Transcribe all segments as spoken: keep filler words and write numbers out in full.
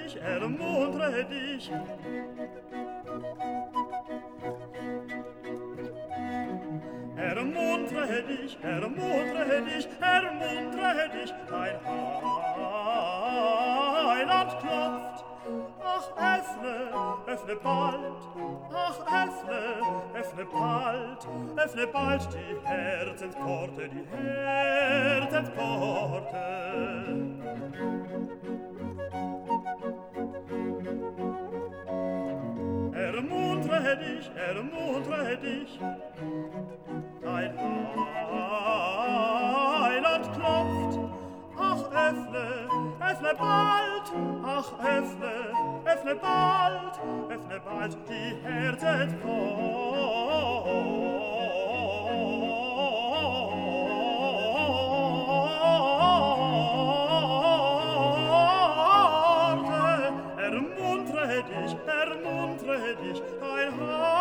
dich, ermuntre dich. Ermuntre dich, ermuntre dich, ermuntre dich, dein Heiland klopft. Ach, öffne, öffne bald, ach, öffne, öffne bald, öffne bald die Herzenspforte, die Herzenspforte. Ermuntre dich, ermuntre dich, dein Heiland klopft. Ach, öffne, öffne bald, ach, öffne, öffne bald, öffne bald die Herzenspforte. Ermuntre dich, ermuntre dich, dein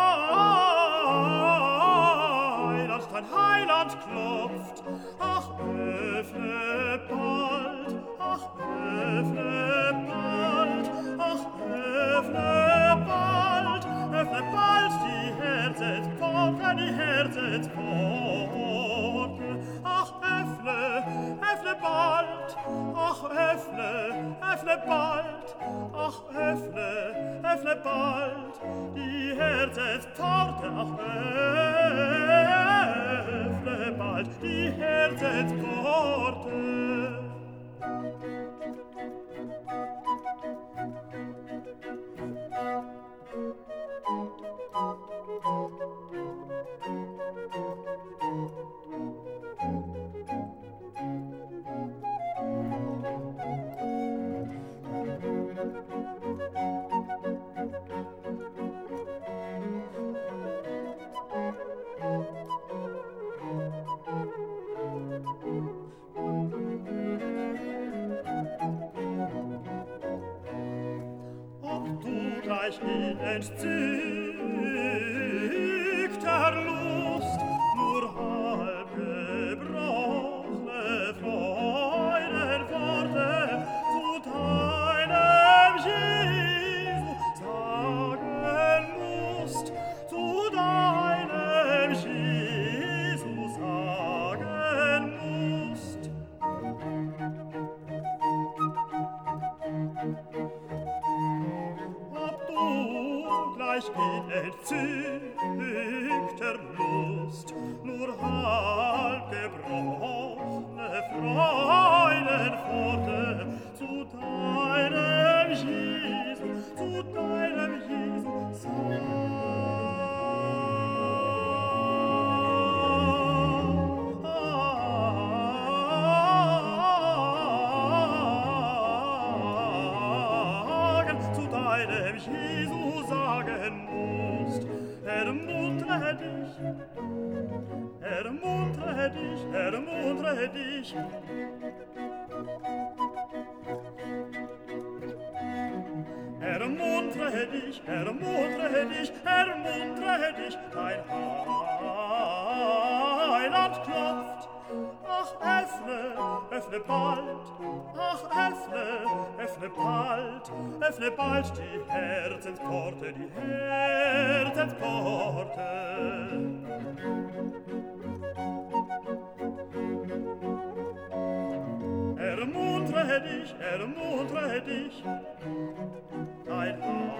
Heiland, dein Heiland klopft. Ach, öffne bald, ach, öffne bald, ach, öffne bald, öffne bald die Herzenspforte, die Herzenspforte. Ach, öffne, öffne bald, ach, öffne, öffne bald, ach, öffne, öffne bald die Herzenspforte, ach, öffne bald die Herzenspforte. In entzückter Lust nur halb gebrochene Freudenworte zu deinem Jesu sagen musst, zu deinem Jesu sagen musst. Gleich in entzückter Lust nur halb gebrochene Freudenworte zu deinem Jesu, zu deinem Jesu sagen. Zu deinem Jesu sagen musst, ermuntre dich, ermuntre dich, ermuntre dich. Ermuntre dich, ermuntre dich, ermuntre dich, dein Heiland klopft. Ach, öffne, öffne bald, ach, öffne, öffne bald, öffne bald die Herzenspforte, die Herzenspforte. Ermuntre dich, ermuntre dich, dein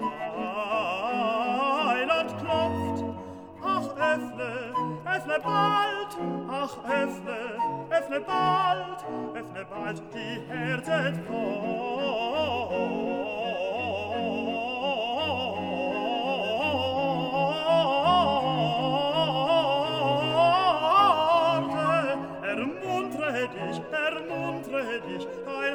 Heiland klopft. Ach, öffne, öffne bald, ach, öffne, öffne bald, öffne bald die Herzenspforte. Ermuntre dich, ermuntre dich, dein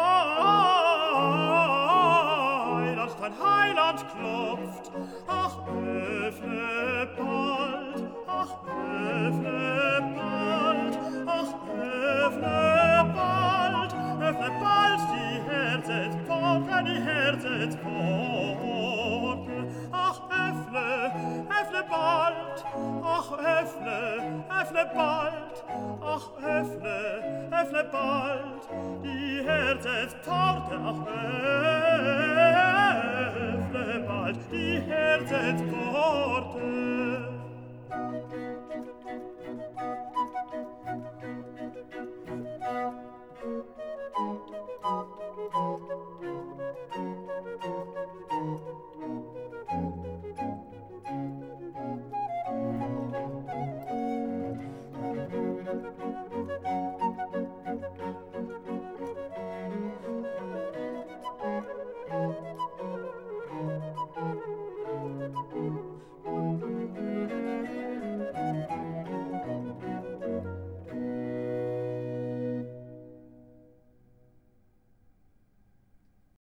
Heiland, dein Heiland klopft. Ach, öffne bald, ach, öffne bald, ach, öffne bald, öffne bald die Herzenspforte, die Herzenspforte. Ach, öffne, öffne bald, ach, öffne, öffne bald, ach, öffne, öffne bald die Herzenspforte, ach, öffne bald die Herzenspforte.